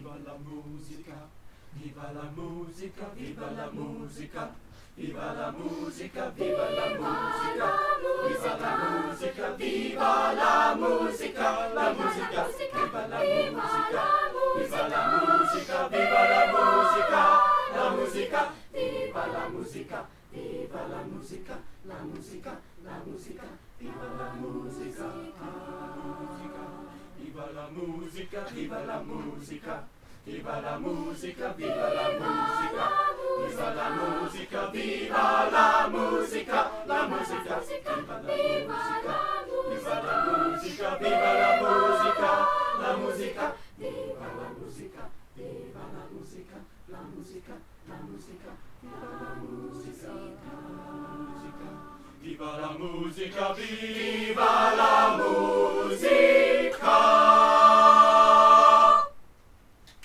viva la musica, viva la musica, viva la musica, viva la musica, viva la musica, viva la musica, viva la musica, la musica, viva la musica, viva la musica, viva la musica, la musica, viva la musica, viva la musica, la musica, la musica, viva la musica, viva la musica, viva la musica, viva la musica, viva la musica, viva la musica, viva la musica, la musica, viva la musica, viva la musica, la musica, viva la musica, viva la musica, la musica, la musica, viva la musica, viva la musica, viva